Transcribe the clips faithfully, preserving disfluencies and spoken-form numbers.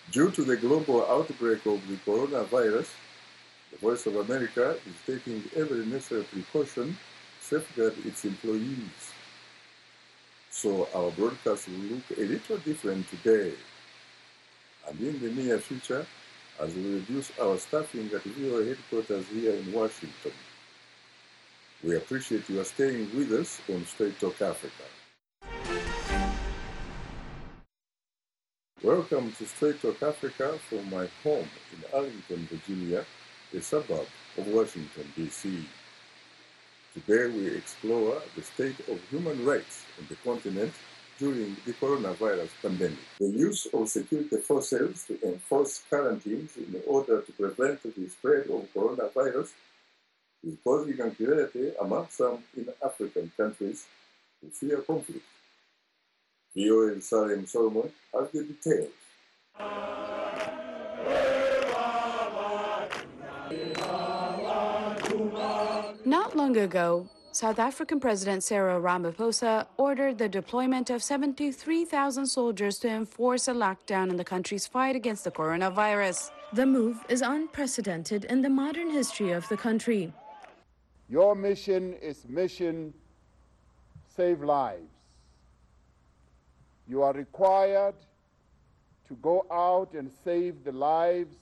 Due to the global outbreak of the coronavirus, the Voice of America is taking every necessary precaution to safeguard its employees. So our broadcast will look a little different today. And in the near future, as we reduce our staffing at V O A headquarters here in Washington. We appreciate you staying with us on Straight Talk Africa. Welcome to Straight Talk Africa from my home in Arlington, Virginia, a suburb of Washington, D C Today we explore the state of human rights on the continent during the coronavirus pandemic. The use of security forces to enforce quarantines in order to prevent the spread of coronavirus is causing anxiety among some in African countries who fear conflict. V O A's Salem Solomon has the details. Not long ago, South African President Cyril Ramaphosa ordered the deployment of seventy-three thousand soldiers to enforce a lockdown in the country's fight against the coronavirus. The move is unprecedented in the modern history of the country. Your mission is mission save lives. You are required to go out and save the lives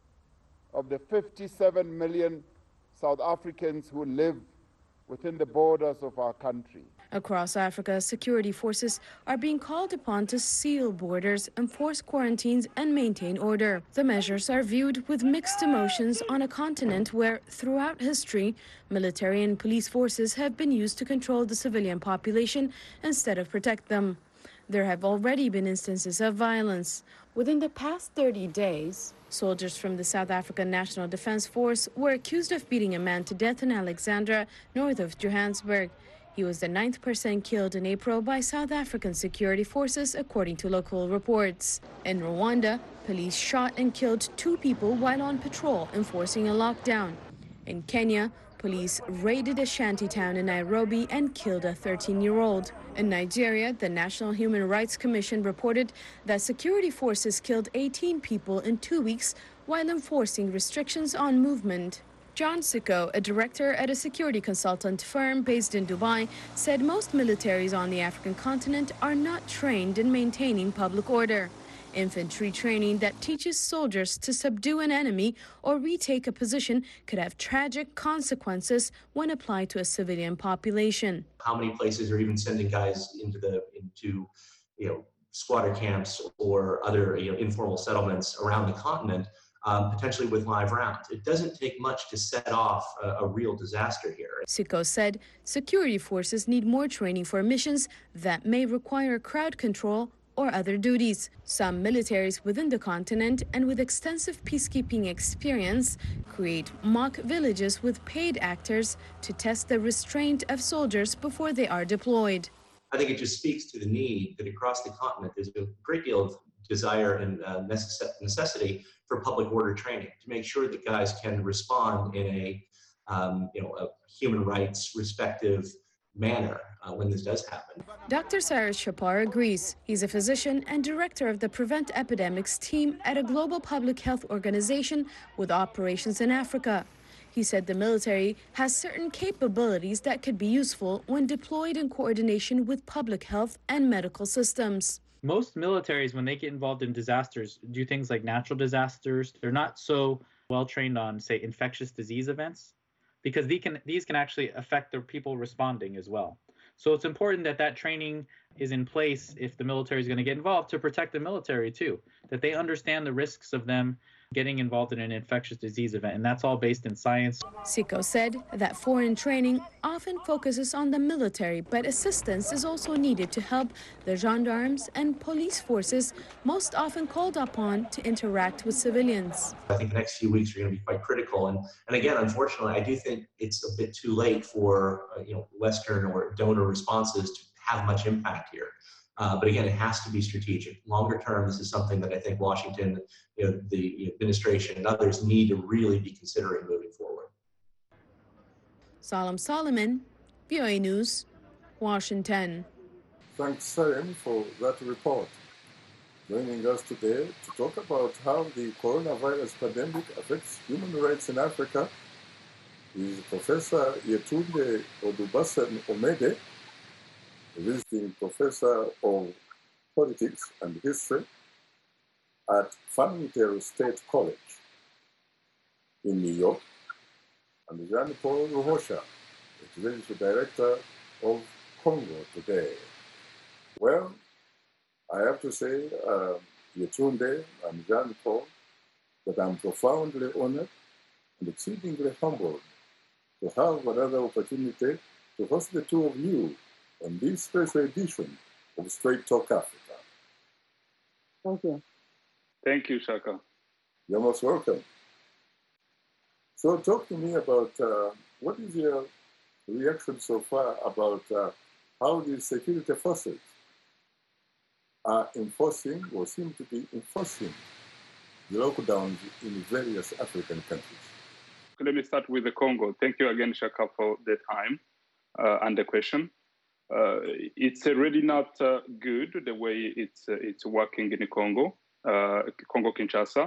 of the fifty-seven million South Africans who live within the borders of our country. Across Africa, security forces are being called upon to seal borders, enforce quarantines, and maintain order. The measures are viewed with mixed emotions on a continent where, throughout history, military and police forces have been used to control the civilian population instead of protect them. There have already been instances of violence. Within the past thirty days, soldiers from the South African National Defence Force were accused of beating a man to death in Alexandra, north of Johannesburg. He was the ninth person killed in April by South African security forces, according to local reports. In Rwanda, police shot and killed two people while on patrol enforcing a lockdown. In Kenya, police raided a shantytown in Nairobi and killed a thirteen-year-old. In Nigeria, the National Human Rights Commission reported that security forces killed eighteen people in two weeks while enforcing restrictions on movement. John Sicko, a director at a security consultant firm based in Dubai, said most militaries on the African continent are not trained in maintaining public order. Infantry training that teaches soldiers to subdue an enemy or retake a position could have tragic consequences when applied to a civilian population. How many places are even sending guys into the into you know squatter camps or other you know informal settlements around the continent, um, potentially with live rounds? It doesn't take much to set off a, a real disaster here. Sicko said security forces need more training for missions that may require crowd control or other duties. Some militaries within the continent and with extensive peacekeeping experience create mock villages with paid actors to test the restraint of soldiers before they are deployed. I think it just speaks to the need that across the continent there's a great deal of desire and uh, necess- necessity for public order training to make sure that guys can respond in a um, you know a human rights respective manner uh, when this does happen. Doctor Cyrus Chapar agrees. He's a physician and director of the Prevent Epidemics team at a global public health organization with operations in Africa. He said the military has certain capabilities that could be useful when deployed in coordination with public health and medical systems. Most militaries, when they get involved in disasters, do things like natural disasters. They're not so well trained on, say, infectious disease events, because these can, these can actually affect the people responding as well. So it's important that that training is in place if the military is going to get involved to protect the military too, that they understand the risks of them getting involved in an infectious disease event, and that's all based in science. Sicko said that foreign training often focuses on the military, but assistance is also needed to help the gendarmes and police forces, most often called upon to interact with civilians. I think the next few weeks are going to be quite critical, and and again, unfortunately, I do think it's a bit too late for uh, you know Western or donor responses to have much impact here. Uh, but again, it has to be strategic. Longer term, this is something that I think Washington, you know, the administration and others need to really be considering moving forward. Salem Solomon, V O A News, Washington. Thanks, Salem, for that report. Joining us today to talk about how the coronavirus pandemic affects human rights in Africa is Professor Yetunde Odubasan Omede, a visiting professor of politics and history at Farmington State College in New York, and Jean-Paul Ruhosha, Executive Director of Congo Today. Well, I have to say, uh, Yetunde and Jean-Paul, that I'm profoundly honored and exceedingly humbled to have another opportunity to host the two of you on this special edition of Straight Talk Africa. Thank you. Thank you, Shaka. You're most welcome. So talk to me about uh, what is your reaction so far about uh, how the security forces are enforcing or seem to be enforcing the lockdowns in various African countries. Let me start with the Congo. Thank you again, Shaka, for the time uh, and the question. Uh, it's already not uh, good the way it's uh, it's working in Congo, uh, Congo Kinshasa.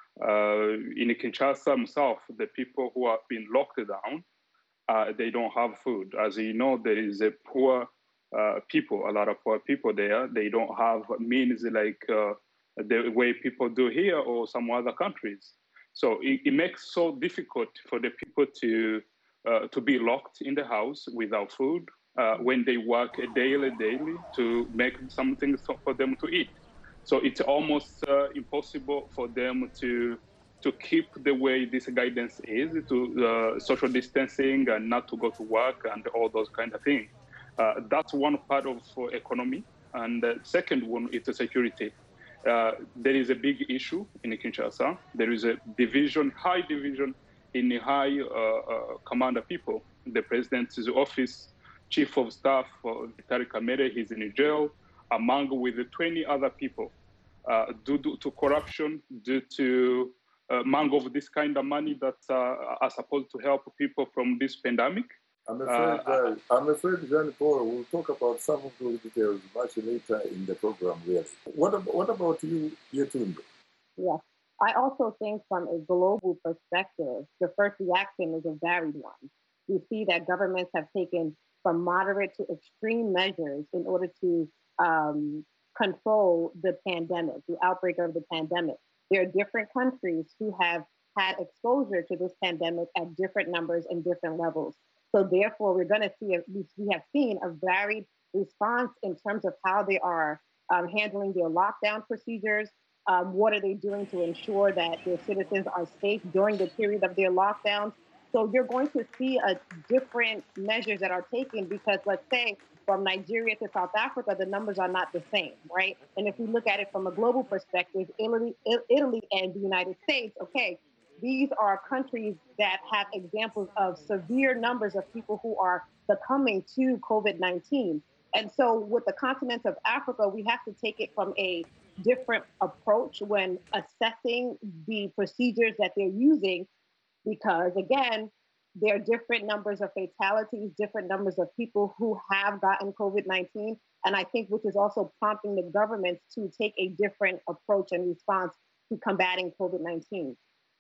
Uh, in Kinshasa himself, the people who have been locked down, uh, they don't have food. As you know, there is a poor uh, people, a lot of poor people there. They don't have means like uh, the way people do here or some other countries. So it, it makes so difficult for the people to uh, to be locked in the house without food uh, when they work daily, daily to make something for them to eat. So it's almost uh, impossible for them to to keep the way this guidance is, to uh, social distancing and not to go to work and all those kind of things. Uh, that's one part of uh, economy. And the second one is the security. Uh, there is a big issue in Kinshasa. There is a division, high division in the high uh, uh, commander people. The president's office, chief of staff, uh, Vitali Kamere, he's in jail, among with twenty other people, uh, due to corruption, due to uh, among of this kind of money that uh, are supposed to help people from this pandemic. I'm afraid, uh, uh, I'm afraid, Jean-Paul, we'll talk about some of those details much later in the program, really. What, ab- what about you, Yetunde? Yes. I also think from a global perspective, the first reaction is a varied one. We see that governments have taken from moderate to extreme measures in order to um, control the pandemic, the outbreak of the pandemic. There are different countries who have had exposure to this pandemic at different numbers and different levels. So therefore, we're going to see, a, we have seen a varied response in terms of how they are um, handling their lockdown procedures. Um, what are they doing to ensure that their citizens are safe during the period of their lockdowns? So you're going to see a different measures that are taken because, let's say, from Nigeria to South Africa, the numbers are not the same, right? And if we look at it from a global perspective, Italy, Italy and the United States, okay, these are countries that have examples of severe numbers of people who are succumbing to COVID nineteen. And so with the continent of Africa, we have to take it from a different approach when assessing the procedures that they're using, because again, there are different numbers of fatalities, different numbers of people who have gotten COVID nineteen. And I think which is also prompting the governments to take a different approach and response to combating COVID nineteen.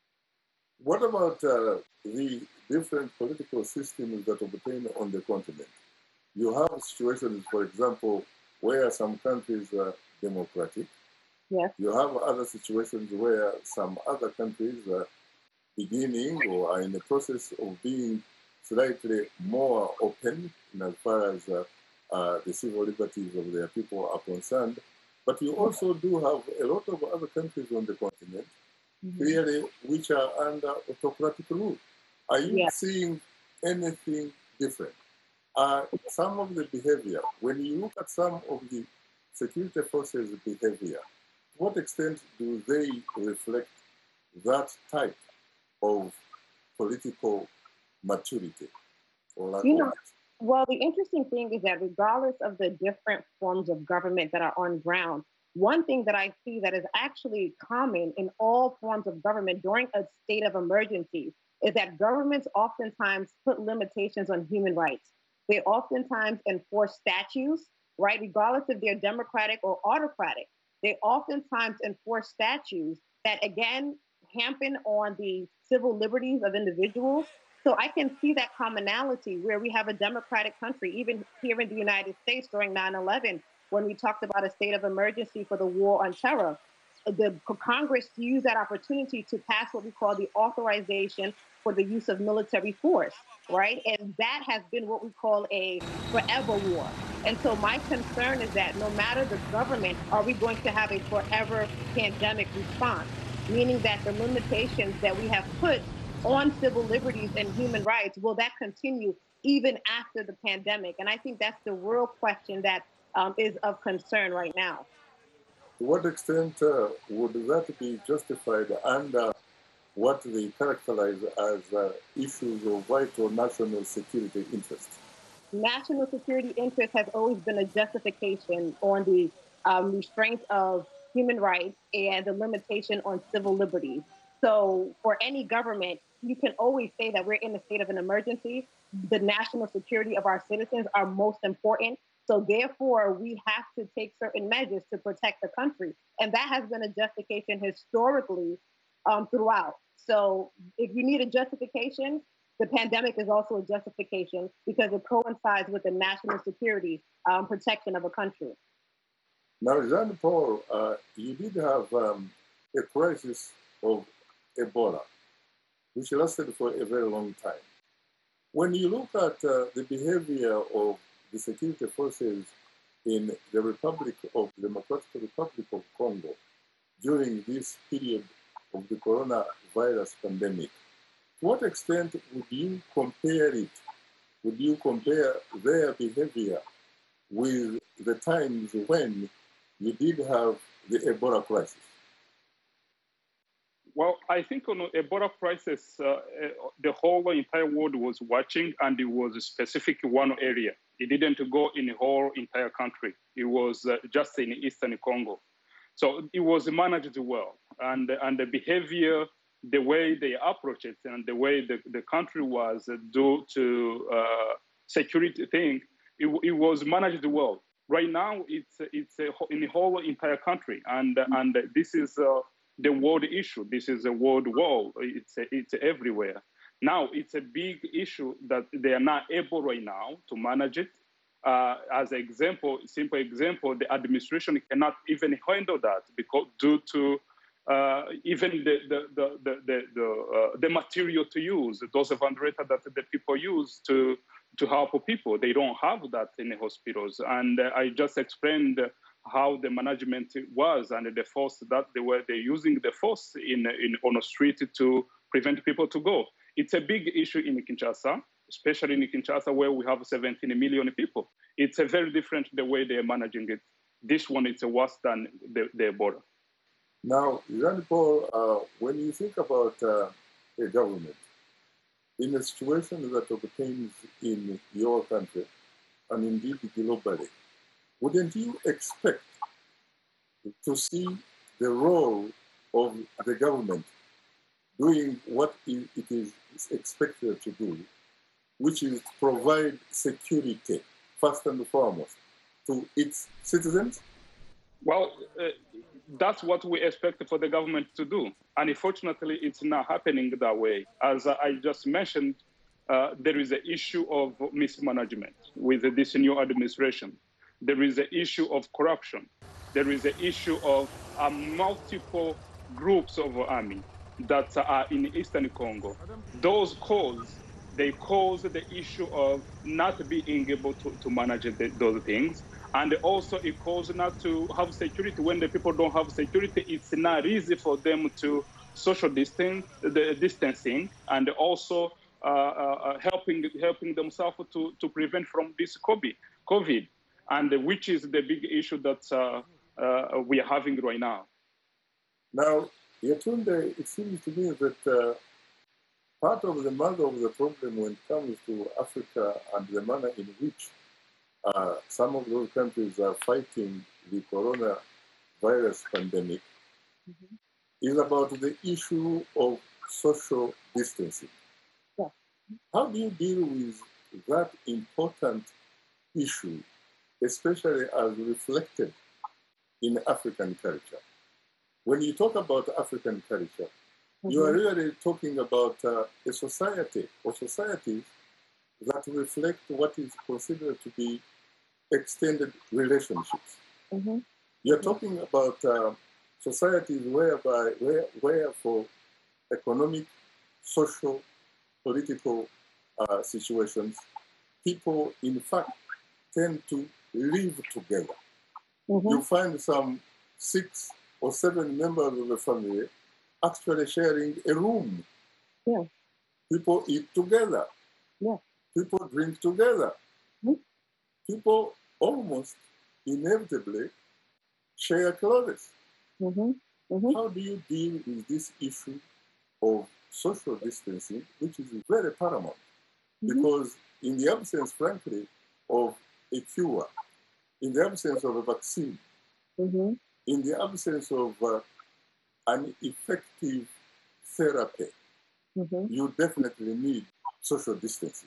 What about uh, the different political systems that obtain on the continent? You have situations, for example, where some countries are democratic. Yes. You have other situations where some other countries are beginning or are in the process of being slightly more open in as far as uh, uh, the civil liberties of their people are concerned. But you also do have a lot of other countries on the continent, mm-hmm. clearly, which are under autocratic rule. Are you yeah. seeing anything different? Uh, some of the behavior, when you look at some of the security forces' behavior, to what extent do they reflect that type of political maturity? Or you know, well, the interesting thing is that regardless of the different forms of government that are on ground, one thing that I see that is actually common in all forms of government during a state of emergency is that governments oftentimes put limitations on human rights. They oftentimes enforce statutes, right, regardless if they're democratic or autocratic. they oftentimes enforce statutes that, again, hamper on the civil liberties of individuals. So I can see that commonality where we have a democratic country, even here in the United States during nine eleven, when we talked about a state of emergency for the war on terror. The Congress used that opportunity to pass what we call the authorization for the use of military force, right? And that has been what we call a forever war. And so my concern is that no matter the government, are we going to have a forever pandemic response? Meaning that the limitations that we have put on civil liberties and human rights, will that continue even after the pandemic? And I think that's the real question that um, is of concern right now. To what extent uh, would that be justified under what they characterize as uh, issues of vital national security interest? National security interest has always been a justification on the um, restraint of human rights and the limitation on civil liberties. So for any government, you can always say that we're in a state of an emergency. The national security of our citizens are most important. So therefore, we have to take certain measures to protect the country. And that has been a justification historically um, throughout. So if you need a justification, the pandemic is also a justification because it coincides with the national security um, protection of a country. Now, Jean-Paul, uh, you did have um, a crisis of Ebola, which lasted for a very long time. When you look at uh, the behavior of the security forces in the Republic of Democratic Republic of Congo during this period of the coronavirus pandemic, to what extent would you compare it? Would you compare their behavior with the times when you did have the Ebola crisis? Well, I think on the Ebola crisis, uh, the whole entire world was watching, and it was specific in one area. It didn't go in the whole entire country. It was uh, just in Eastern Congo. So it was managed well. And, and the behavior, the way they approached it, and the way the, the country was due to uh, security thing, it, it was managed well. Right now, it's, it's a, in the whole entire country. And, and this is uh, the world issue. This is a world war. It's, it's everywhere. Now, it's a big issue that they are not able right now to manage it. Uh, as an example, simple example, the administration cannot even handle that because due to uh, even the the the the the, the, uh, the material to use, those of ventilators that the people use to to help people, they don't have that in the hospitals. And uh, I just explained how the management was and the force that they were they using the force in in on the street to prevent people to go. It's a big issue in Kinshasa, especially in Kinshasa, where we have seventeen million people. It's a very different the way they are managing it. This one is worse than the, the Ebola. Now, Jean-Paul, uh, when you think about uh, a government, in a situation that obtains in your country, and indeed globally, wouldn't you expect to see the role of the government doing what it is expected to do, which is to provide security, first and foremost, to its citizens? Well, uh, that's what we expect for the government to do. And unfortunately, it's not happening that way. As I just mentioned, uh, there is an issue of mismanagement with this new administration. There is an issue of corruption. There is an issue of uh, multiple groups of army that are in Eastern Congo. Those cause, they cause the issue of not being able to, to manage the, those things. And also it causes not to have security. When the people don't have security, it's not easy for them to social distance, the distancing, and also uh, uh, helping helping themselves to, to prevent from this COVID, and which is the big issue that uh, uh, we are having right now. Now, Yetunde, it seems to me that uh, part of the mother of the problem when it comes to Africa and the manner in which uh, some of those countries are fighting the coronavirus pandemic mm-hmm. is about the issue of social distancing. Yeah. How do you deal with that important issue, especially as reflected in African culture. When you talk about African culture, Mm-hmm. you are really talking about uh, a society or societies that reflect what is considered to be extended relationships. Mm-hmm. You're talking about uh, societies whereby, where, where for economic, social, political uh, situations, people in fact tend to live together. Mm-hmm. You find some six or seven members of the family actually sharing a room. Yeah. People eat together. Yeah. People drink together. Mm-hmm. People almost inevitably share clothes. Mm-hmm. Mm-hmm. How do you deal with this issue of social distancing, which is very paramount? Mm-hmm. Because in the absence, frankly, of a cure, in the absence of a vaccine, Mm-hmm. in the absence of uh, an effective therapy, Mm-hmm. you definitely need social distancing.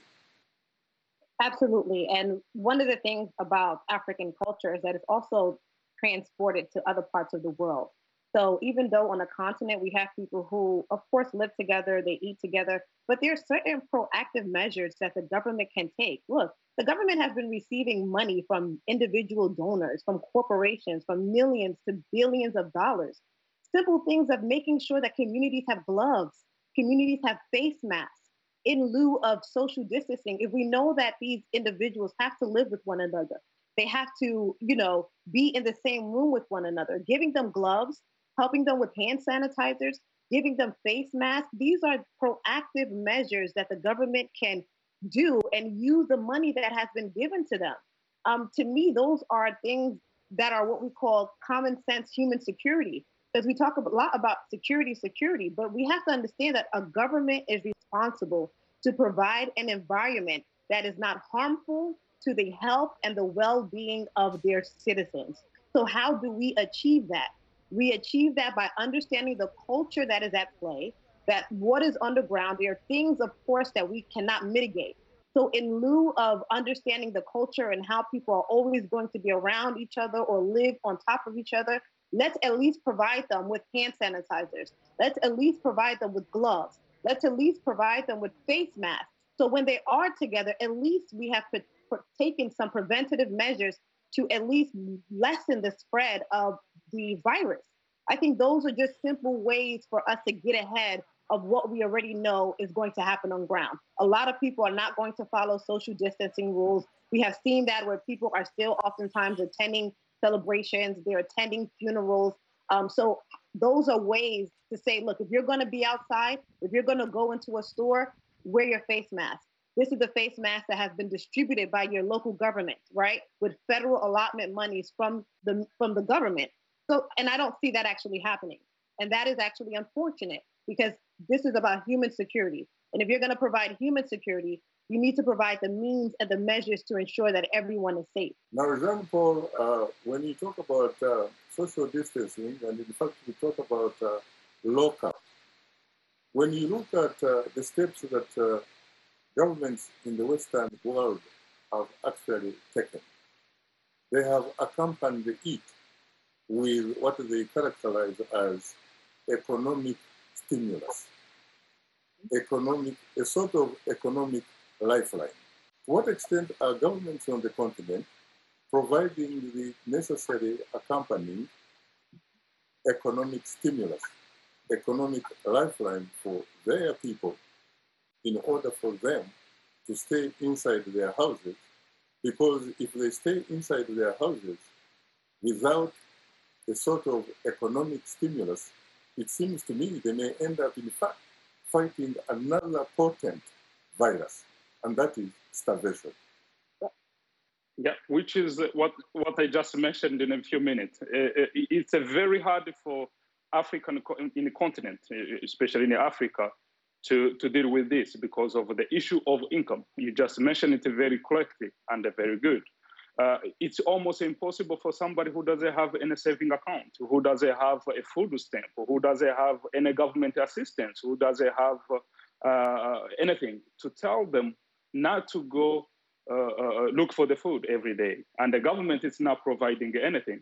Absolutely. And one of the things about African culture is that it's also transported to other parts of the world. So even though on a continent we have people who, of course, live together, they eat together, but there are certain proactive measures that the government can take. Look, the government has been receiving money from individual donors, from corporations, from millions to billions of dollars. Simple things of making sure that communities have gloves, communities have face masks, in lieu of social distancing. If we know that these individuals have to live with one another, they have to, you know, be in the same room with one another, giving them gloves, helping them with hand sanitizers, giving them face masks. These are proactive measures that the government can do and use the money that has been given to them. Um, to me, those are things that are what we call common sense human security. Because we talk a lot about security, security, but we have to understand that a government is responsible to provide an environment that is not harmful to the health and the well-being of their citizens. So how do we achieve that? We achieve that by understanding the culture that is at play, that what is underground, there are things, of course, that we cannot mitigate. So in lieu of understanding the culture and how people are always going to be around each other or live on top of each other, let's at least provide them with hand sanitizers. Let's at least provide them with gloves. Let's at least provide them with face masks. So when they are together, at least we have put, put, taken some preventative measures to at least lessen the spread of the virus. I think those are just simple ways for us to get ahead of what we already know is going to happen on ground. A lot of people are not going to follow social distancing rules. We have seen that where people are still oftentimes attending celebrations, they're attending funerals. Um, so those are ways to say, look, if you're going to be outside, if you're going to go into a store, wear your face mask. This is the face mask that has been distributed by your local government, right? With federal allotment monies from the from the government. So, and I don't see that actually happening. And that is actually unfortunate because this is about human security. And if you're going to provide human security, you need to provide the means and the measures to ensure that everyone is safe. Now, Jean-Paul, uh, when you talk about uh, social distancing, and in fact we talk about uh, lockout, when you look at uh, the steps that uh, governments in the Western world have actually taken, they have accompanied it with what they characterize as economic stimulus, economic, a sort of economic lifeline. To what extent are governments on the continent providing the necessary accompanying economic stimulus, economic lifeline for their people in order for them to stay inside their houses? Because if they stay inside their houses without a sort of economic stimulus, it seems to me they may end up, in fact, fighting another potent virus, and that is starvation. Yeah, which is what, what I just mentioned in a few minutes. It's a very hard for African in the continent, especially in Africa, to, to deal with this because of the issue of income. You just mentioned it very correctly and very good. Uh, it's almost impossible for somebody who doesn't have any saving account, who doesn't have a food stamp, who doesn't have any government assistance, who doesn't have uh, anything to tell them not to go uh, uh, look for the food every day. And the government is not providing anything.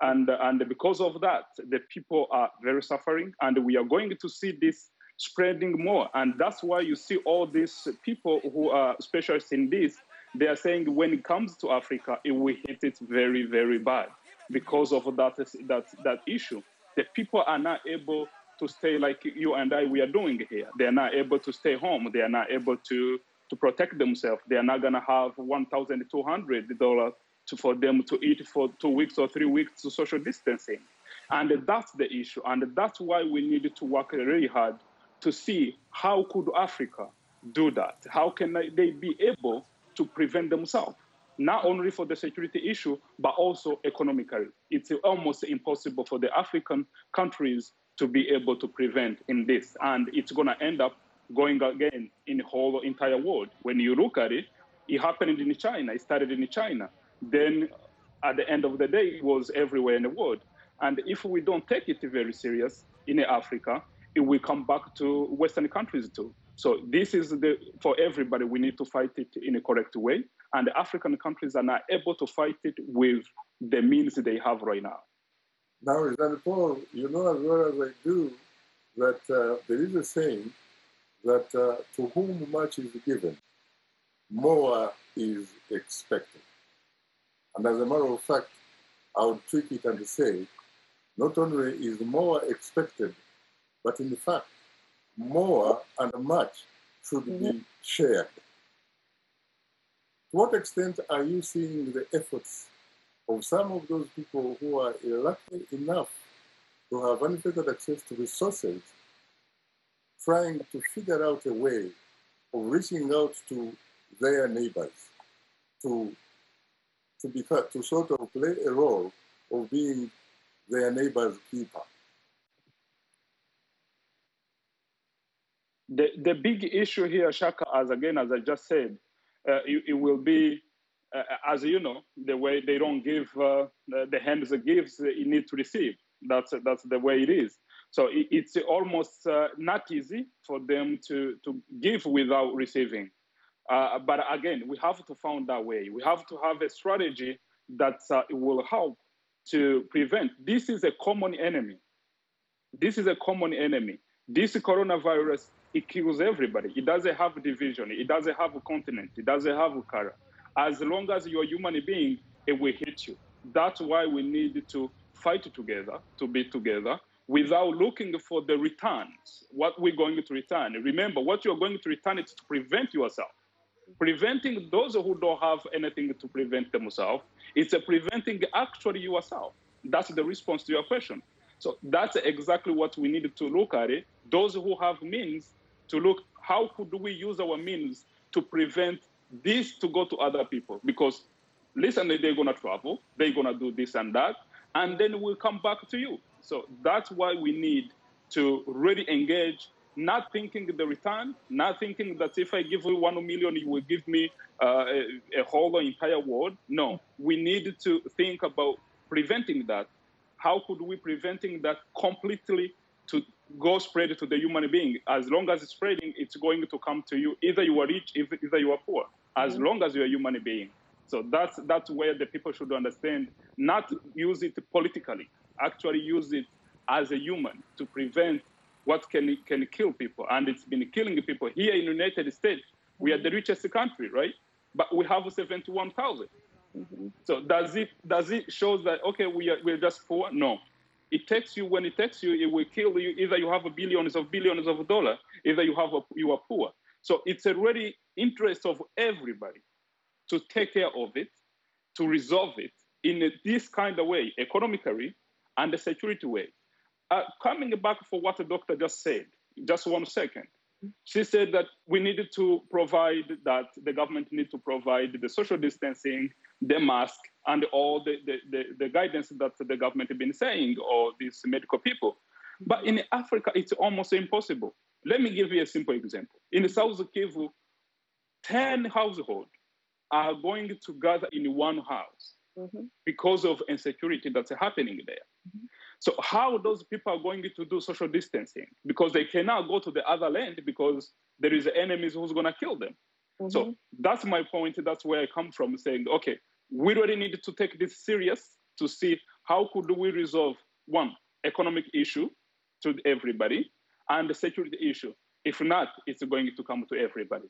And, and because of that, the people are very suffering, and we are going to see this spreading more. And that's why you see all these people who are specialists in this, they are saying when it comes to Africa, it will hit it very, very bad because of that, that, that issue. The people are not able to stay like you and I, we are doing here. They are not able to stay home. They are not able to, to protect themselves. They are not gonna have one thousand two hundred dollars to, for them to eat for two weeks or three weeks to social distancing. And that's the issue. And that's why we need to work really hard to see how could Africa do that? How can they be able to prevent themselves? Not only for the security issue, but also economically. It's almost impossible for the African countries to be able to prevent in this. And it's gonna end up going again in the whole entire world. When you look at it, it happened in China, it started in China. Then at the end of the day, it was everywhere in the world. And if we don't take it very serious in Africa, it will come back to Western countries too. So this is the, for everybody, we need to fight it in a correct way. And the African countries are not able to fight it with the means they have right now. Now, Jean-Paul, you know as well as I do that uh, there is a saying that uh, to whom much is given, more is expected. And as a matter of fact, I would tweak it and say, not only is more expected, but in fact, more and much should be shared. To what extent are you seeing the efforts of some of those people who are lucky enough to have unfettered access to resources, trying to figure out a way of reaching out to their neighbors, to, to, be, to sort of play a role of being their neighbor's keeper? The, the big issue here, Shaka, as again, as I just said, uh, it, it will be, uh, as you know, the way they don't give uh, the hands that gives, you need to receive. That's, that's the way it is. So it, it's almost uh, not easy for them to, to give without receiving. Uh, but again, we have to find that way. We have to have a strategy that uh, will help to prevent. This is a common enemy. This is a common enemy. This coronavirus, it kills everybody. It doesn't have division. It doesn't have a continent. It doesn't have a color. As long as you're a human being, it will hit you. That's why we need to fight together, to be together, without looking for the returns, what we're going to return. Remember, what you're going to return is to prevent yourself. Preventing those who don't have anything to prevent themselves, it's a preventing actually yourself. That's the response to your question. So that's exactly what we need to look at it. Those who have means to look, how could we use our means to prevent this to go to other people? Because listen, they're gonna travel, they're gonna do this and that, and then we'll come back to you. So that's why we need to really engage, not thinking the return, not thinking that if I give you one million, you will give me uh, a, a whole entire world. No, we need to think about preventing that. How could we preventing that completely to go spread to the human being? As long as it's spreading, it's going to come to you. Either you are rich, either you are poor, as mm-hmm. long as you're a human being. So that's, that's where the people should understand, not use it politically, actually use it as a human to prevent what can, can kill people. And it's been killing people. Here in the United States, we are the richest country, right? But we have seventy-one thousand. Mm-hmm. So does it does it show that, okay, we are, we're just poor? No. It takes you, when it takes you, it will kill you. Either you have billions of billions of dollars, either you have a, you are poor. So it's a really interest of everybody to take care of it, to resolve it in a, this kind of way, economically and the security way. Uh, coming back for what the doctor just said, just one second. She said that we needed to provide, that the government need to provide the social distancing, the mask, and all the, the, the, the guidance that the government has been saying, or these medical people. But in Africa, it's almost impossible. Let me give you a simple example. In South Kivu, ten households are going to gather in one house mm-hmm. because of insecurity that's happening there. Mm-hmm. So how those people are going to do social distancing? Because they cannot go to the other land because there is enemies who's going to kill them. Mm-hmm. So that's my point. That's where I come from, saying, okay, we really need to take this serious to see how could we resolve one economic issue to everybody and the security issue? If not, it's going to come to everybody.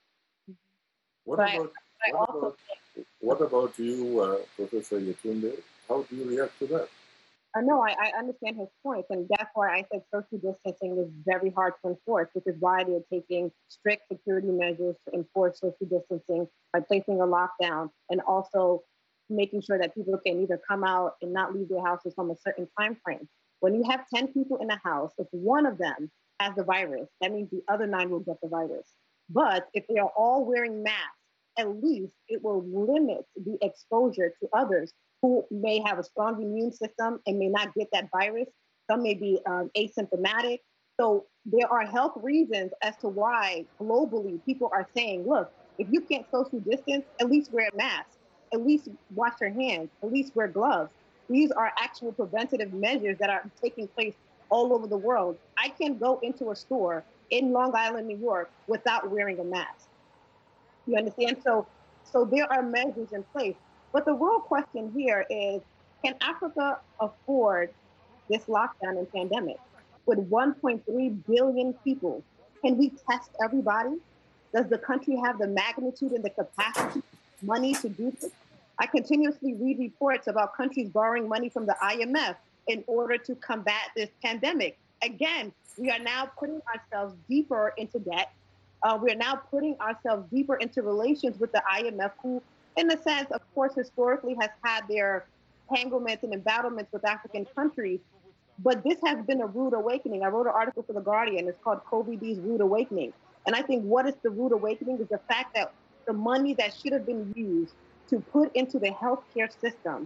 What Right. about what about what about you, uh, Professor Yetunde? How do you react to that? I know, I, I understand his point, and that's why I said social distancing is very hard to enforce, which is why they're taking strict security measures to enforce social distancing by placing a lockdown and also making sure that people can either come out and not leave their houses from a certain time frame. When you have ten people in a house, if one of them has the virus, that means the other nine will get the virus. But if they are all wearing masks, at least it will limit the exposure to others who may have a strong immune system and may not get that virus. Some may be um, asymptomatic. So there are health reasons as to why globally people are saying, look, if you can't social distance, at least wear a mask, at least wash your hands, at least wear gloves. These are actual preventative measures that are taking place all over the world. I can go into a store in Long Island, New York, without wearing a mask. You understand? So, so there are measures in place. But the real question here is, can Africa afford this lockdown and pandemic? With one point three billion people, can we test everybody? Does the country have the magnitude and the capacity, money to do this? I continuously read reports about countries borrowing money from the I M F in order to combat this pandemic. Again, we are now putting ourselves deeper into debt. Uh, we are now putting ourselves deeper into relations with the I M F, who, in a sense, of course, historically has had their entanglements and embattlements with African countries. But this has been a rude awakening. I wrote an article for The Guardian. It's called Kobe D's Rude Awakening. And I think what is the rude awakening is the fact that the money that should have been used to put into the healthcare system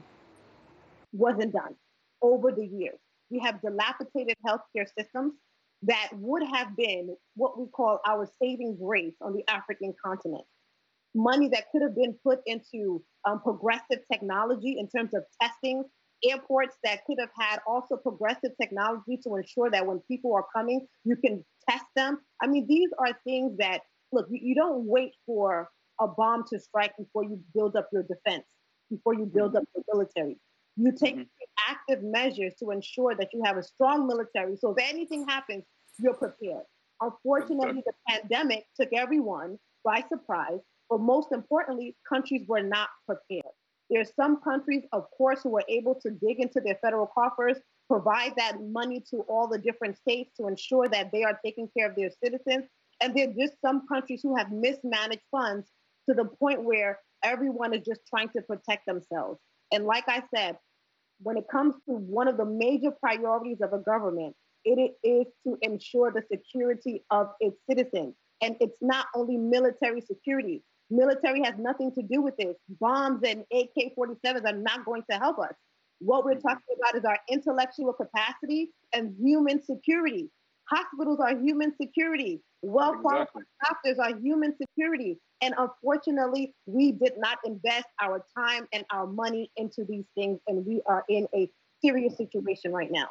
wasn't done over the years. We have dilapidated healthcare systems that would have been what we call our saving grace on the African continent. Money that could have been put into um, progressive technology in terms of testing, airports that could have had also progressive technology to ensure that when people are coming, you can test them. I mean, these are things that, look, you, you don't wait for a bomb to strike before you build up your defense, before you build up your military. You take mm-hmm. active measures to ensure that you have a strong military. So if anything happens, you're prepared. Unfortunately, the pandemic took everyone by surprise, but most importantly, countries were not prepared. There are some countries, of course, who were able to dig into their federal coffers, provide that money to all the different states to ensure that they are taking care of their citizens. And there are just some countries who have mismanaged funds to the point where everyone is just trying to protect themselves. And like I said, when it comes to one of the major priorities of a government, it is to ensure the security of its citizens. And it's not only military security. Military has nothing to do with this. Bombs and A K forty-sevens are not going to help us. What we're talking about is our intellectual capacity and human security. Hospitals are human security. Well-qualified exactly. doctors are human security. And unfortunately, we did not invest our time and our money into these things, and we are in a serious situation right now.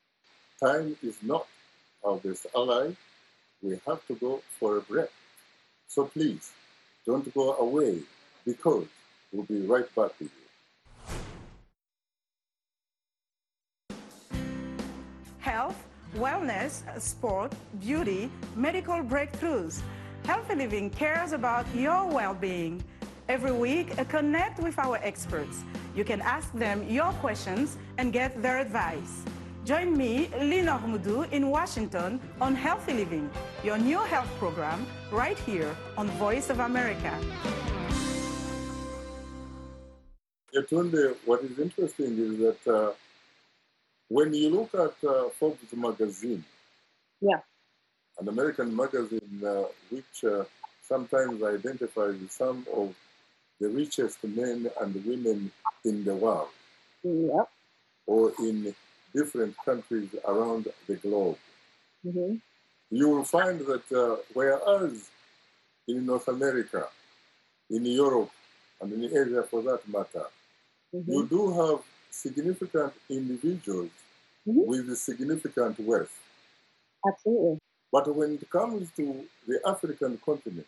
Time is not our best ally. We have to go for a break. So please, don't go away, because we'll be right back with you. Health, wellness, sport, beauty, medical breakthroughs. Healthy Living cares about your well-being. Every week, connect with our experts. You can ask them your questions and get their advice. Join me, Lina Moudou, in Washington on Healthy Living, your new health program, right here on Voice of America. Yetunde, what is interesting is that uh, when you look at uh, Forbes magazine, yeah. an American magazine uh, which uh, sometimes identifies some of the richest men and women in the world, yep. or in different countries around the globe, mm-hmm. you will find that uh, whereas in North America, in Europe, and in Asia for that matter, mm-hmm. you do have significant individuals mm-hmm. with significant wealth. Absolutely. But when it comes to the African continent,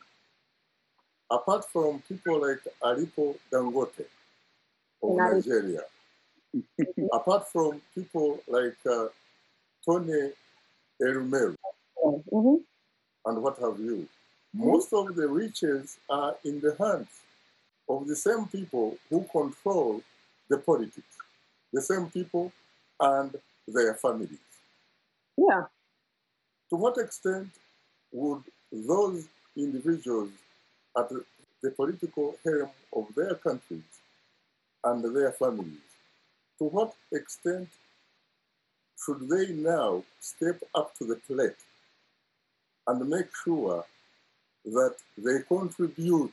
apart from people like Aliko Dangote of Nigeria, Apart from people like uh, Tony Erumeru Mm-hmm. and what have you, most of the riches are in the hands of the same people who control the politics, the same people and their families. Yeah. To what extent would those individuals at the political helm of their countries and their families, to what extent should they now step up to the plate and make sure that they contribute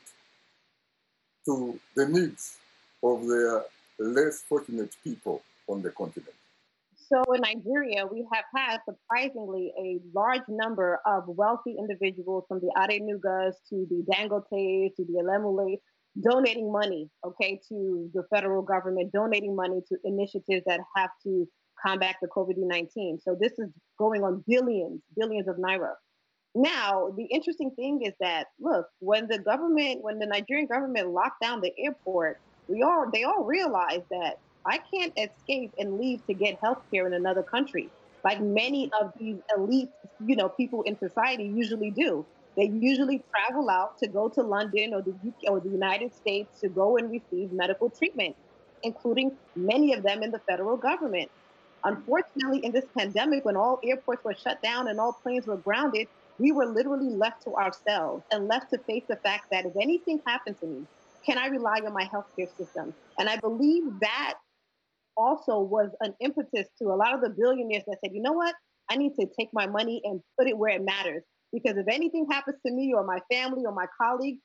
to the needs of their less fortunate people on the continent? So in Nigeria, we have had surprisingly a large number of wealthy individuals, from the Adenugas to the Dangotes to the Elemule, donating money, okay, to the federal government, donating money to initiatives that have to combat the COVID nineteen. So this is going on billions, billions of naira. Now, the interesting thing is that, look, when the government, when the Nigerian government locked down the airport, we all, they all realized that I can't escape and leave to get health care in another country, like many of these elite, you know, people in society usually do. They usually travel out to go to London or the U K or the United States to go and receive medical treatment, including many of them in the federal government. Unfortunately, in this pandemic, when all airports were shut down and all planes were grounded, we were literally left to ourselves and left to face the fact that if anything happened to me, can I rely on my healthcare system? And I believe that also was an impetus to a lot of the billionaires that said, you know what, I need to take my money and put it where it matters. Because if anything happens to me or my family or my colleagues,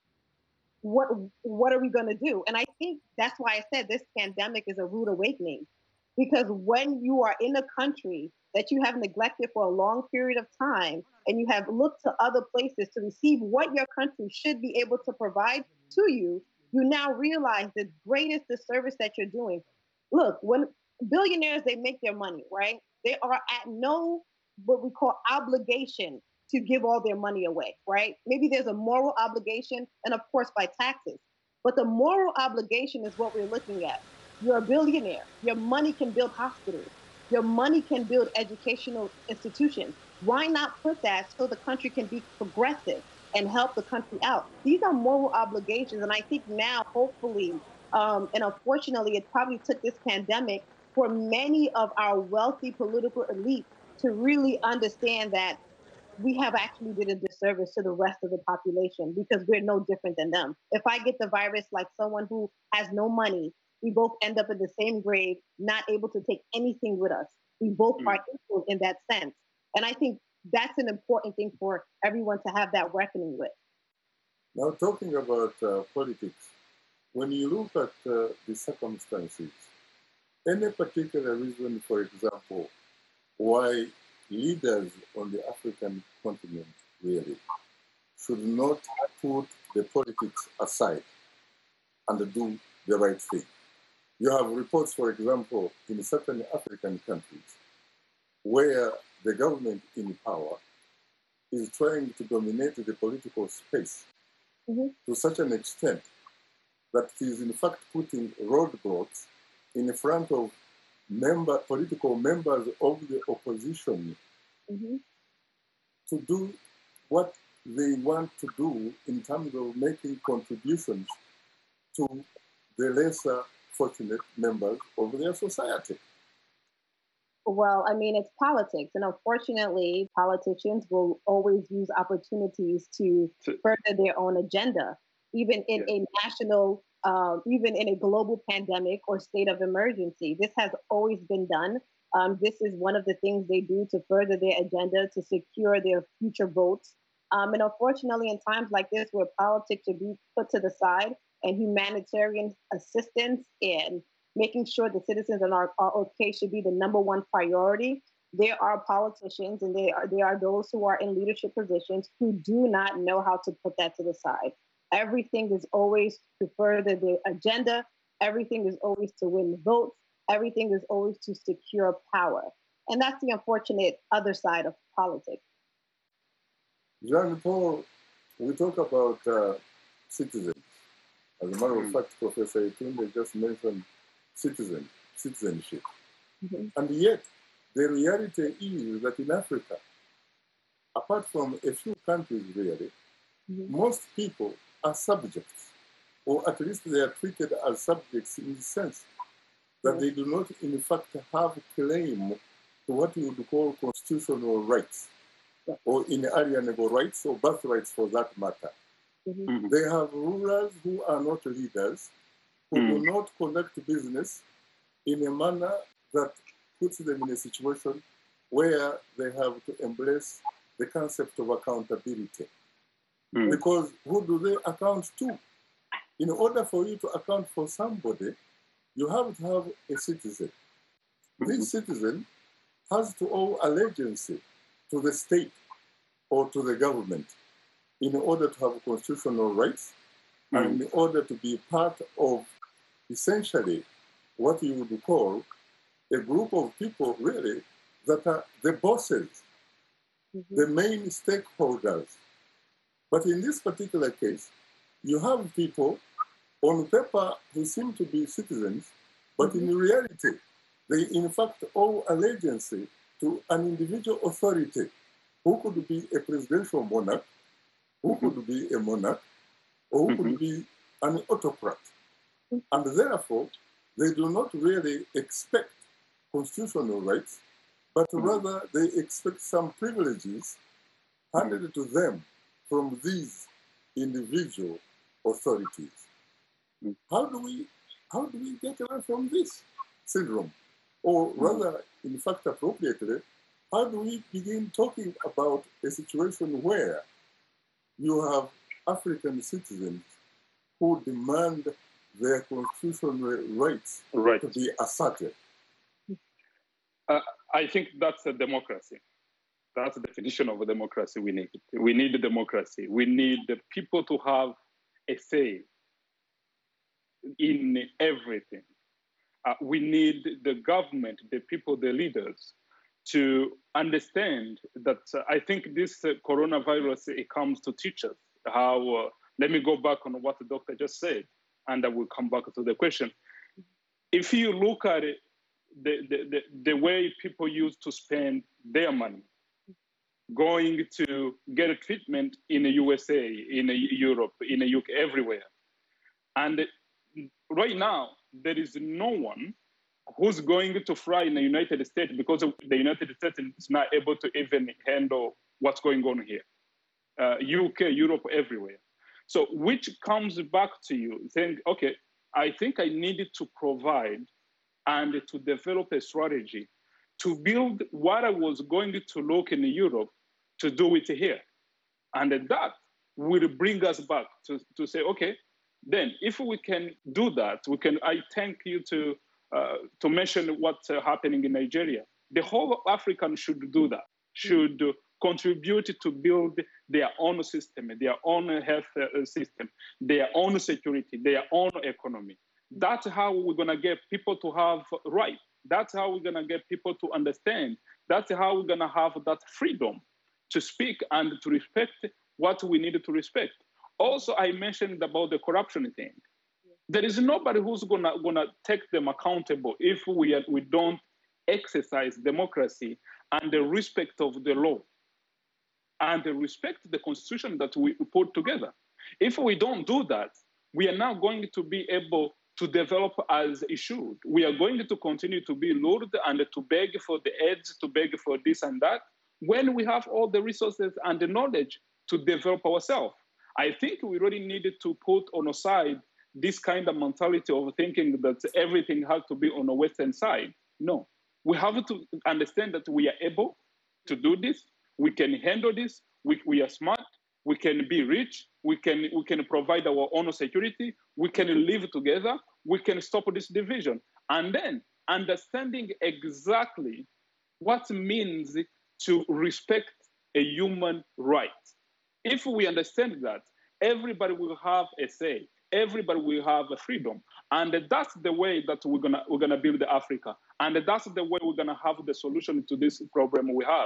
what what are we going to do? And I think that's why I said this pandemic is a rude awakening. Because when you are in a country that you have neglected for a long period of time, and you have looked to other places to receive what your country should be able to provide to you, you now realize the greatest disservice that you're doing. Look, when billionaires, they make their money, right? They are at no, what we call, obligation to give all their money away, right? Maybe there's a moral obligation, and of course by taxes. But the moral obligation is what we're looking at. You're a billionaire. Your money can build hospitals. Your money can build educational institutions. Why not put that so the country can be progressive and help the country out? These are moral obligations. And I think now, hopefully, um, and unfortunately, it probably took this pandemic for many of our wealthy political elite to really understand that we have actually did a disservice to the rest of the population, because we're no different than them. If I get the virus like someone who has no money, we both end up in the same grave, not able to take anything with us. We both mm. are equal in that sense. And I think that's an important thing for everyone to have that reckoning with. Now, talking about uh, politics, when you look at uh, the circumstances, any particular reason, for example, why leaders on the African continent really should not put the politics aside and do the right thing? You have reports, for example, in certain African countries where the government in power is trying to dominate the political space mm-hmm. to such an extent that it is in fact putting roadblocks in front of member, political members of the opposition mm-hmm. to do what they want to do in terms of making contributions to the lesser fortunate members of their society. Well, I mean, it's politics. And unfortunately, politicians will always use opportunities to further their own agenda, even in yeah. a national, um, even in a global pandemic or state of emergency. This has always been done. Um, this is one of the things they do to further their agenda, to secure their future votes. Um, and unfortunately, in times like this, where politics should be put to the side and humanitarian assistance and making sure the citizens in our, our okay should be the number one priority, there are politicians and there are, there are those who are in leadership positions who do not know how to put that to the side. Everything is always to further their agenda. Everything is always to win votes. Everything is always to secure power. And that's the unfortunate other side of politics. Jean-Paul, we talk about uh, citizens. As a matter of fact, Professor Itunde just mentioned citizens. citizenship. Mm-hmm. And yet, the reality is that in Africa, apart from a few countries really, Mm-hmm. most people are subjects, or at least they are treated as subjects in the sense that they do not, in fact, have claim to what you would call constitutional rights, or inalienable rights, or birthrights for that matter. Mm-hmm. Mhm. They have rulers who are not leaders, who Mm. do not conduct business in a manner that puts them in a situation where they have to embrace the concept of accountability. Mm. Because who do they account to? In order for you to account for somebody, you have to have a citizen. This citizen has to owe allegiance to the state or to the government in order to have constitutional rights Mm. and in order to be part of essentially what you would call a group of people really that are the bosses, Mm-hmm. the main stakeholders. But in this particular case, you have people on paper who seem to be citizens, but in reality, they in fact owe allegiance to an individual authority who could be a presidential monarch, who could be a monarch, or who could be an autocrat. And therefore, they do not really expect constitutional rights, but rather they expect some privileges handed to them from these individual authorities. Mm. How do we how do we get away from this syndrome? Or rather, in fact, appropriately, how do we begin talking about a situation where you have African citizens who demand their constitutional rights Right. to be asserted? Uh, I think that's a democracy. That's the definition of a democracy we need. We need a democracy. We need the people to have a say in everything. Uh, we need the government, the people, the leaders to understand that uh, I think this uh, coronavirus, it comes to teach us how, uh, let me go back on what the doctor just said, and I will come back to the question. If you look at it, the, the, the, the way people used to spend their money, going to get a treatment in the U S A, in Europe, in the U K, everywhere. And right now, there is no one who's going to fly in the United States because the United States is not able to even handle what's going on here. Uh, U K, Europe, everywhere. So which comes back to you saying, okay, I think I needed to provide and to develop a strategy to build what I was going to look in Europe to do it here. And that will bring us back to, to say, okay, then if we can do that, we can, I thank you to, uh, to mention what's uh, happening in Nigeria. The whole African should do that, should uh, contribute to build their own system, their own health uh, system, their own security, their own economy. That's how we're gonna get people to have right. That's how we're gonna get people to understand. That's how we're gonna have that freedom to speak and to respect what we need to respect. Also, I mentioned about the corruption thing. There is nobody who's gonna, gonna take them accountable if we, are, we don't exercise democracy and the respect of the law and the respect the constitution that we put together. If we don't do that, we are now going to be able to develop as it should. We are going to continue to be lured and to beg for the aids, to beg for this and that, when we have all the resources and the knowledge to develop ourselves. I think we really needed to put on a side this kind of mentality of thinking that everything has to be on the Western side. No, we have to understand that we are able to do this. We can handle this. We, we are smart. We can be rich. We can, we can provide our own security. We can live together. We can stop this division. And then understanding exactly what it means to respect a human right. If we understand that, everybody will have a say. Everybody will have a freedom. And that's the way that we're gonna, we're gonna build Africa. And that's the way we're gonna have the solution to this problem we have.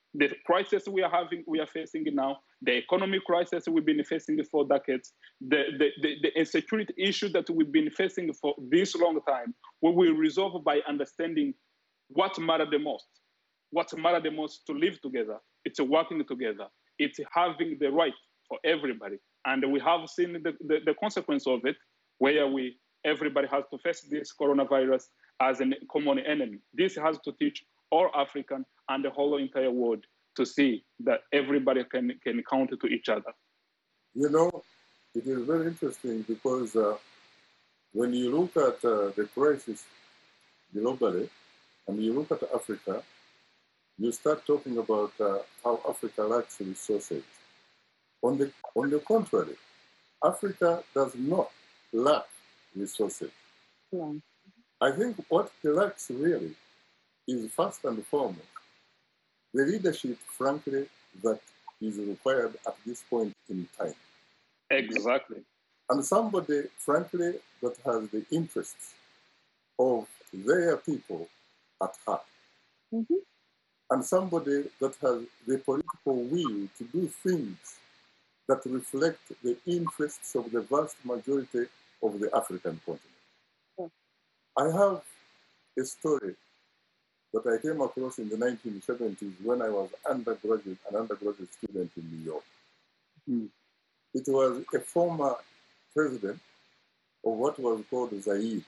The crisis we are having, we are facing now, the economic crisis we've been facing for decades, the, the, the, the insecurity issue that we've been facing for this long time, we will resolve by understanding what matters the most. What matters the most to live together. It's working together. It's having the right for everybody. And we have seen the, the, the consequence of it, where we everybody has to face this coronavirus as a common enemy. This has to teach all African and the whole entire world to see that everybody can, can count to each other. You know, it is very interesting because uh, when you look at uh, the crisis globally, and you look at Africa, you start talking about uh, how Africa lacks resources. On the, on the contrary, Africa does not lack resources. Yeah. I think what it lacks really is first and foremost the leadership, frankly, that is required at this point in time. Exactly. And somebody, frankly, that has the interests of their people at heart. Mm-hmm. And somebody that has the political will to do things that reflect the interests of the vast majority of the African continent. Yeah. I have a story that I came across in the nineteen seventies when I was undergraduate, an undergraduate student in New York. Mm. It was a former president of what was called Zaire.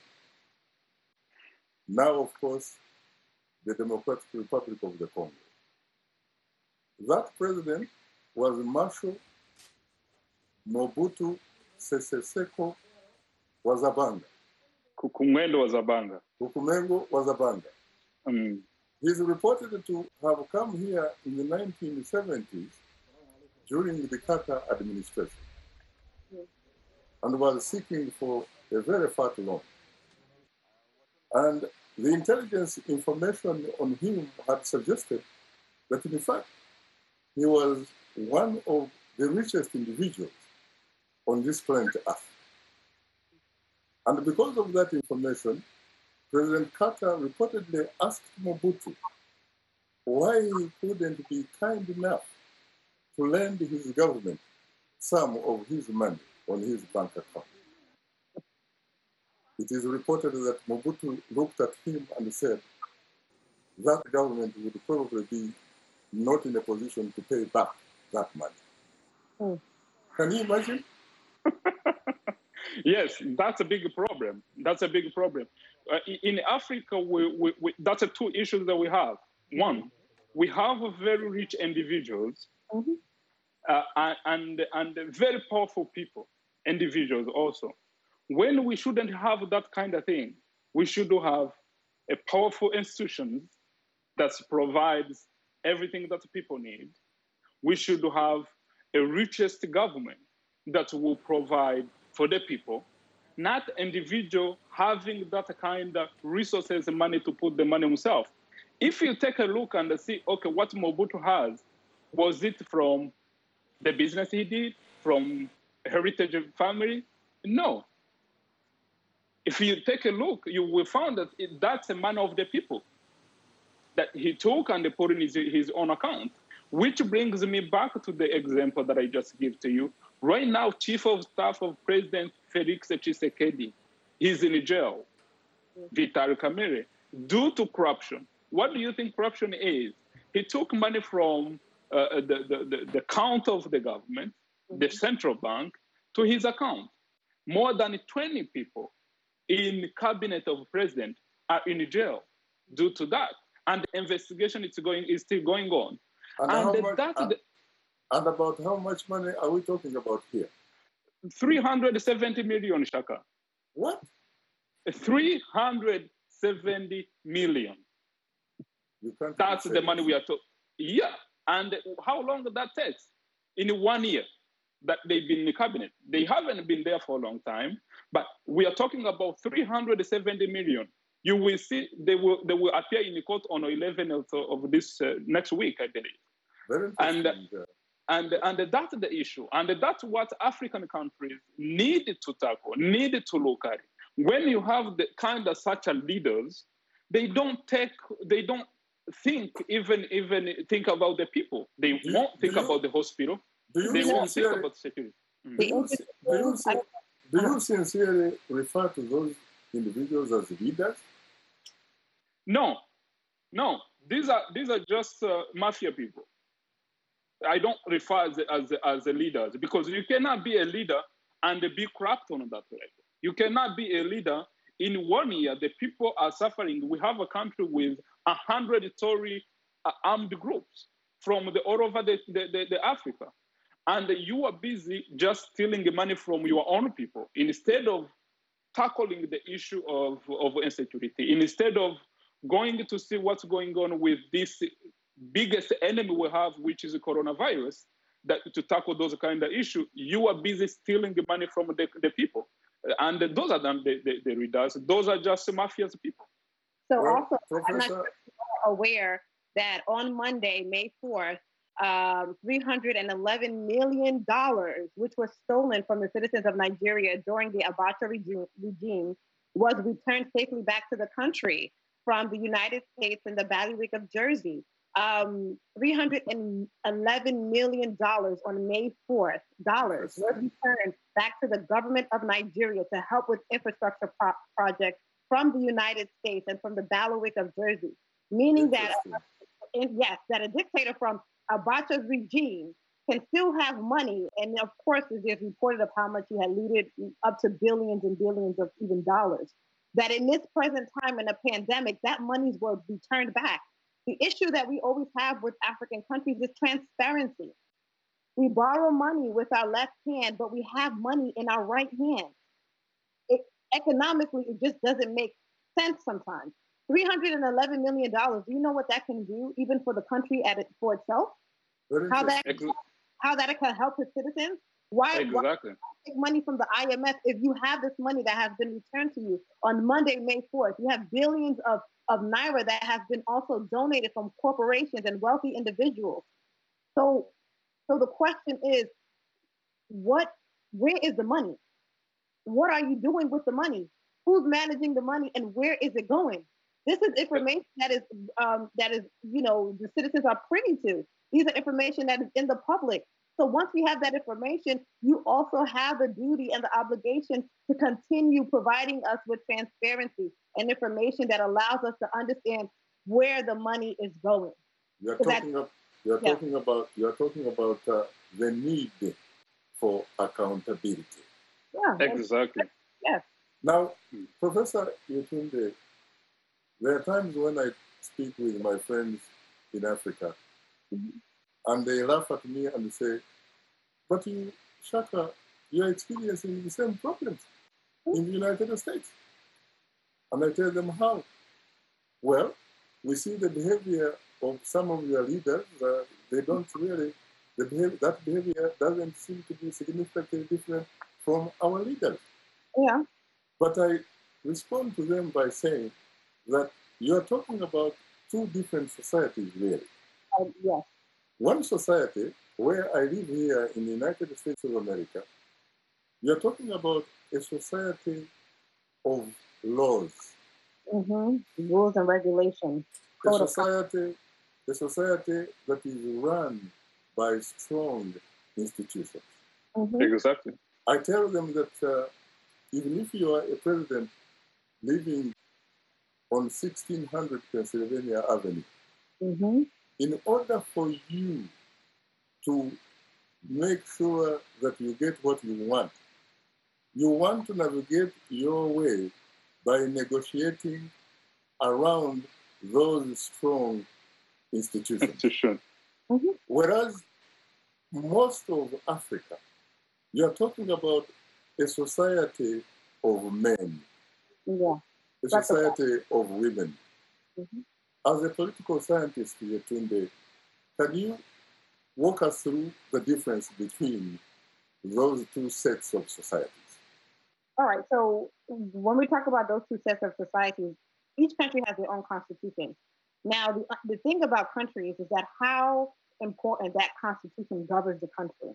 Now, of course, the Democratic Republic of the Congo. That president was Marshal Mobutu Sese Seko Wazabanga. Kukumendo Wazabanga. Kukumengo Wazabanga. Mm. He's reported to have come here in the nineteen seventies during the Carter administration and was seeking for a very fat loan. And the intelligence information on him had suggested that, in fact, he was one of the richest individuals on this planet Earth. And because of that information, President Carter reportedly asked Mobutu why he couldn't be kind enough to lend his government some of his money on his bank account. It is reported that Mobutu looked at him and said that government would probably be not in a position to pay back that money. Mm. Can you imagine? Yes, that's a big problem. That's a big problem. Uh, in Africa, we, we, we, that's a two issues that we have. One, we have very rich individuals Mm-hmm. uh, and, and very powerful people, individuals also. When we shouldn't have that kind of thing, we should have a powerful institution that provides everything that people need. We should have a richest government that will provide for the people, not individual having that kind of resources and money to put the money himself. If you take a look and see, okay, what Mobutu has, was it from the business he did, from heritage of family? No. If you take a look, you will find that it, that's a man of the people that he took and put in his, his own account, which brings me back to the example that I just gave to you. Right now, Chief of Staff of President Felix Tshisekedi is in jail, Vital Kamerhe, due to corruption. What do you think corruption is? He took money from uh, the, the, the, the account of the government, the central bank, to his account. More than twenty people in cabinet of president are in jail due to that. And the investigation is, going, is still going on. And, and, how the, much, that, and, and about how much money are we talking about here? three hundred seventy million, Shaka. What? three hundred seventy million. You can't That's the money we are talking. Yeah. And how long that takes? In one year that they've been in the cabinet. They haven't been there for a long time, but we are talking about three hundred seventy million. You will see they will they will appear in the court on the eleventh of, of this uh, next week, I believe. Very and yeah. and and that's the issue, and that's what African countries needed to tackle, needed to look at. It. When you have the kind of such a leaders, they don't take they don't think even even think about the people. They Do you- won't think do you- about the hospital. Do you They won't think sincerely, about security. Mm. do you, The do you, interesting- do you sincerely refer to those individuals as leaders? No, no. These are these are just uh, mafia people. I don't refer as as as a leaders because you cannot be a leader and be corrupt on that level. You cannot be a leader. In one year, the people are suffering. We have a country with a hundred Tory uh, armed groups from the, all over the, the, the, the Africa. And you are busy just stealing the money from your own people instead of tackling the issue of, of insecurity, instead of going to see what's going on with this biggest enemy we have, which is the coronavirus, that to tackle those kind of issues, you are busy stealing the money from the, the people. And those are not the, the, the leaders. Those are just mafias people. So Well, also, I'm not Professor- sure if you are aware that on Monday, May fourth, um, three hundred eleven million dollars, which was stolen from the citizens of Nigeria during the Abacha regime, regime, was returned safely back to the country from the United States and the bailiwick of Jersey. Um, three hundred eleven million dollars on May fourth, dollars was returned back to the government of Nigeria to help with infrastructure pro- projects from the United States and from the bailiwick of Jersey, meaning that, and yes, that a dictator from Abacha's regime can still have money, and of course, there's reported of how much he had looted, up to billions and billions of even dollars. That in this present time in a pandemic, that money will be returned back. The issue that we always have with African countries is transparency. We borrow money with our left hand, but we have money in our right hand. It, economically, it just doesn't make sense sometimes. three hundred eleven million dollars, do you know what that can do even for the country at it, for itself? Very How that, interesting. how that can help its citizens? Why, why Exactly. take money from the I M F if you have this money that has been returned to you on Monday, May fourth? You have billions of, of naira that has been also donated from corporations and wealthy individuals. So, so the question is, what, where is the money? What are you doing with the money? Who's managing the money and where is it going? This is information that is, um, that is, you know, the citizens are privy to. These are information that is in the public. So once we have that information, you also have the duty and the obligation to continue providing us with transparency and information that allows us to understand where the money is going. You're So that- talking, of, you're yeah. talking about you're talking about uh, the need for accountability. Yeah. and- Exactly. Yes. Now, Professor Yetunde, there are times when I speak with my friends in Africa, Mhm. and they laugh at me and say, "But you, Shaka, you're experiencing the same problems in the United States." And I tell them how. Well, we see the behavior of some of your leaders. Uh, they don't really, the behavior, that behavior doesn't seem to be significantly different from our leaders. Yeah. But I respond to them by saying that you're talking about two different societies, really. Uh, yes. One society, where I live here in the United States of America, you're talking about a society of laws, Mm-hmm. Rules and regulations. a Code of society, a society that is run by strong institutions. Mhm. Exactly. I tell them that uh, even if you are a president living on sixteen hundred Pennsylvania Avenue, Mhm. in order for you to make sure that you get what you want, you want to navigate your way by negotiating around those strong institutions. Institution. Mhm. Whereas most of Africa, you're talking about a society of men, Yeah. a That's a society of women. Mhm. As a political scientist, Yetunde, can you walk us through the difference between those two sets of societies? All right. So when we talk about those two sets of societies, each country has their own constitution. Now, the, the thing about countries is that how important that constitution governs the country.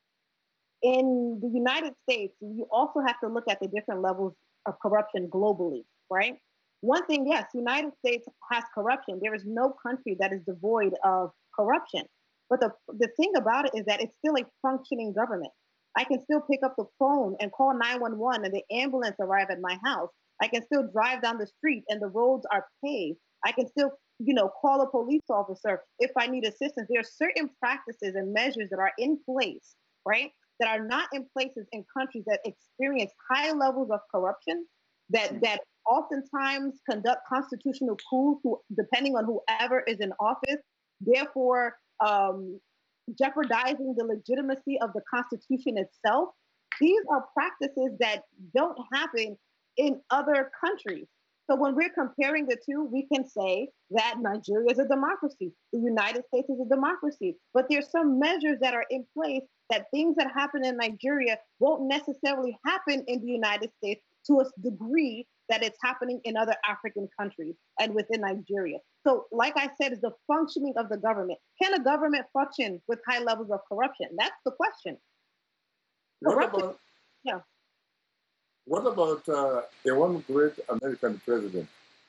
In the United States, you also have to look at the different levels of corruption globally, right? one thing, yes, United States has corruption. There is no country that is devoid of corruption. But the, the thing about it is that it's still a functioning government. I can still pick up the phone and call nine one one and the ambulance arrive at my house. I can still drive down the street and the roads are paved. I can still, you know, call a police officer if I need assistance. There are certain practices and measures that are in place, right, that are not in places in countries that experience high levels of corruption, that that oftentimes conduct constitutional coups, who, depending on whoever is in office, therefore um, jeopardizing the legitimacy of the Constitution itself. These are practices that don't happen in other countries. So when we're comparing the two, we can say that Nigeria is a democracy, the United States is a democracy, but there's some measures that are in place that things that happen in Nigeria won't necessarily happen in the United States to a degree that it's happening in other African countries and within Nigeria. So like I said, it's the functioning of the government. Can a government function with high levels of corruption? That's the question. What about, yeah. What about uh, the one great American president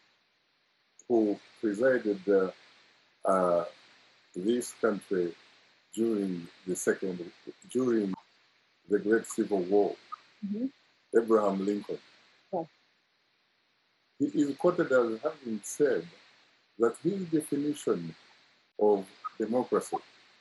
who presided uh, uh, this country during the second, during the Great Civil War, mm-hmm. Abraham Lincoln? Yeah. He is quoted as having said that his definition of democracy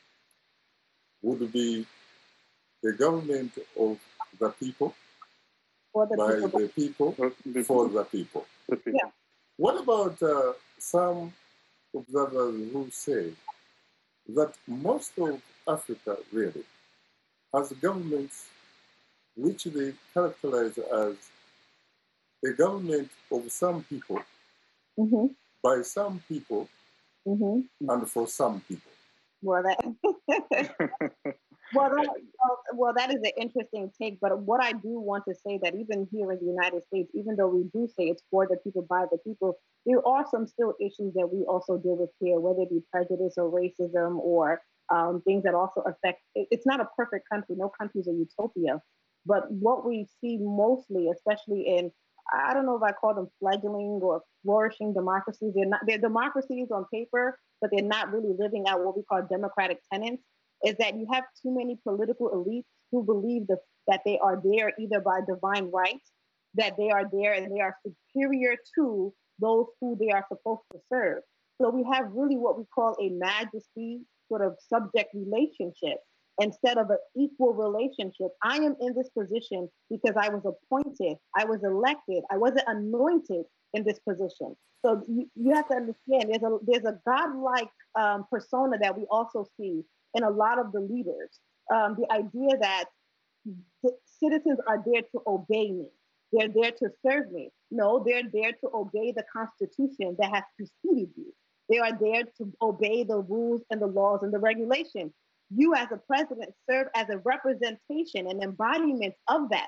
would be the government of the people, for the by people. the people, for the people. Yeah. What about uh, some observers who say that most of Africa really has governments which they characterize as a government of some people, mm-hmm. by some people, mm-hmm. and for some people? Well, that well, that, well, well, that is an interesting take. But what I do want to say that even here in the United States, even though we do say it's for the people, by the people, there are some still issues that we also deal with here, whether it be prejudice or racism or um, things that also affect. It, it's not a perfect country. No country is a utopia. But what we see mostly, especially in, I don't know if I call them fledgling or flourishing democracies. They're not, they're democracies on paper, but they're not really living out what we call democratic tenets, is that you have too many political elites who believe the, that they are there either by divine right, that they are there and they are superior to those who they are supposed to serve. So we have really what we call a majesty sort of subject relationship instead of an equal relationship. I am in this position because I was appointed, I was elected, I wasn't anointed in this position. So you, you have to understand there's a there's a godlike um, persona that we also see in a lot of the leaders. Um, the idea that the citizens are there to obey me. They're there to serve me. No, they're there to obey the Constitution that has preceded you. They are there to obey the rules and the laws and the regulations. You as a president serve as a representation and embodiment of that.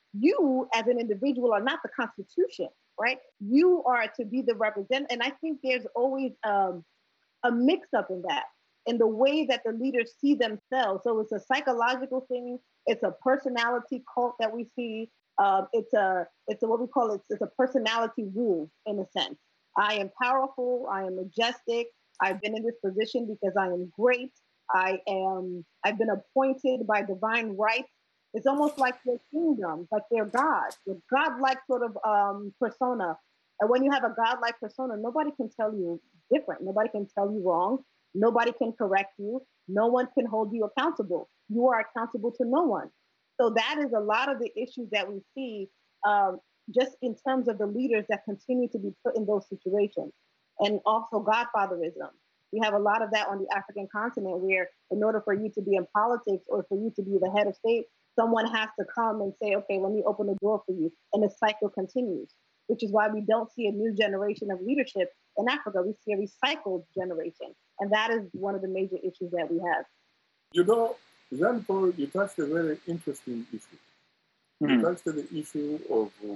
You as an individual are not the Constitution, right? You are to be the representative. And I think there's always um, a mix up in that, in the way that the leaders see themselves. So it's a psychological thing. It's a personality cult that we see. Uh, it's a, it's a, what we call it, it's a personality rule in a sense. I am powerful. I am majestic. I've been in this position because I am great. I am, I've been appointed by divine right. It's almost like their kingdom, like their God, the God-like sort of um, persona. And when you have a God-like persona, nobody can tell you different. Nobody can tell you wrong. Nobody can correct you. No one can hold you accountable. You are accountable to no one. So that is a lot of the issues that we see um, just in terms of the leaders that continue to be put in those situations. And also godfatherism. We have a lot of that on the African continent, where in order for you to be in politics or for you to be the head of state, someone has to come and say, okay, let me open the door for you. And the cycle continues, which is why we don't see a new generation of leadership in Africa. We see a recycled generation. And that is one of the major issues that we have. You know, Jean-Paul, you touched a very interesting issue. Mm-hmm. You touched the issue of uh,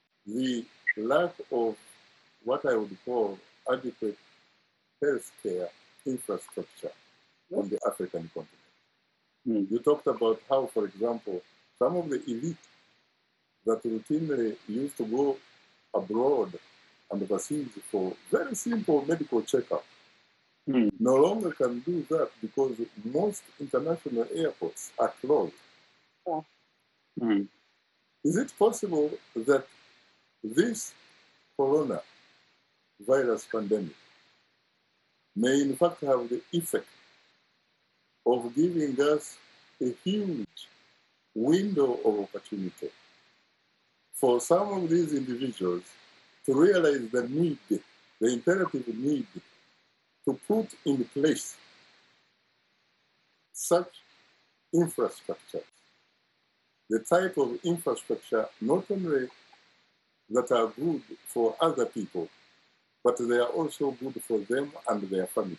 the lack of what I would call adequate healthcare infrastructure on the African continent. Mm. You talked about how, for example, some of the elite that routinely used to go abroad and vaccines for very simple medical checkup. Mm. No longer can do that because most international airports are closed. Yeah. Mm. Is it possible that this coronavirus pandemic may in fact have the effect of giving us a huge window of opportunity for some of these individuals to realize the need, the imperative need to put in place such infrastructure, the type of infrastructure not only that are good for other people, but they are also good for them and their families.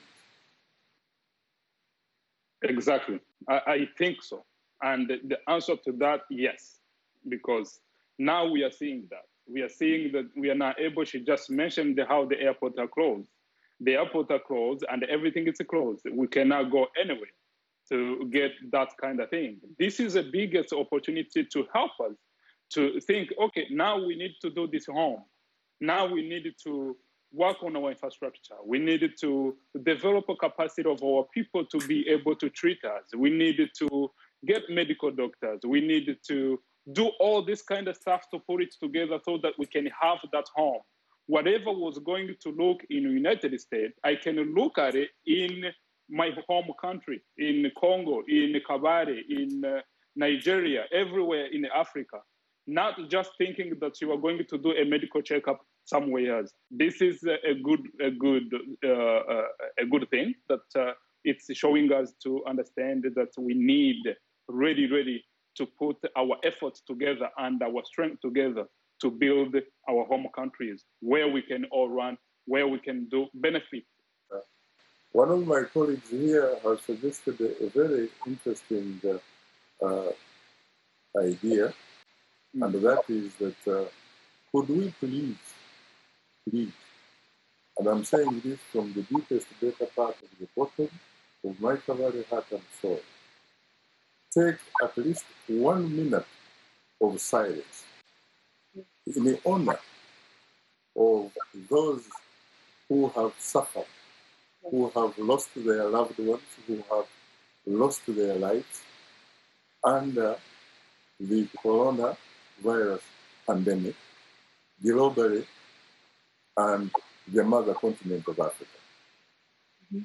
Exactly. I, I think so. And the, the answer to that, yes, because now we are seeing that. We are seeing that we are now able, she just mentioned the, how the airports are closed. The airports are closed and everything is closed. We cannot go anywhere to get that kind of thing. This is the biggest opportunity to help us to think, okay, now we need to do this home. Now we need to work on our infrastructure. We needed to develop a capacity of our people to be able to treat us. We needed to get medical doctors. We needed to do all this kind of stuff to put it together so that we can have that home. Whatever was going to look in the United States, I can look at it in my home country, in Congo, in Kabare, in uh, Nigeria, everywhere in Africa. Not just thinking that you are going to do a medical checkup somewhere else. This is a good, a good, uh, uh, a good thing that uh, it's showing us to understand that we need really, really to put our efforts together and our strength together to build our home countries where we can all run, where we can do benefit. One of my colleagues here has suggested a, a very interesting uh, uh, idea, mm. and that is that uh, could we please, please, and I'm saying this from the deepest data part of the bottom of my Kabare heart and soul, take at least one minute of silence in the honor of those who have suffered, who have lost their loved ones, who have lost their lives under the coronavirus pandemic globally and the mother continent of Africa. Mm-hmm.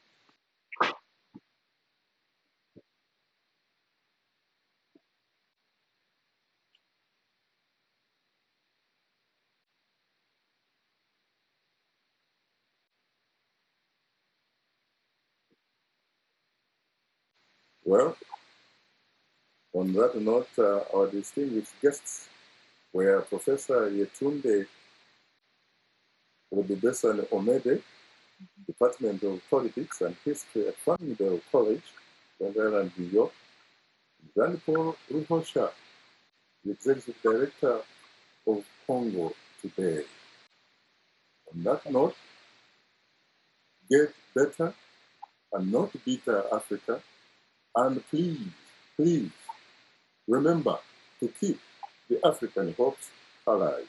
Well, on that note, uh, our distinguished guests were Professor Yetunde Odubesan Omede, Department of Politics and History at Farmingdale College, Long Island, New York, Jean Paul Ruhosha, the Executive Director of Congo Today. On that note, get better and not bitter Africa, and please, please remember to keep the African hopes alive.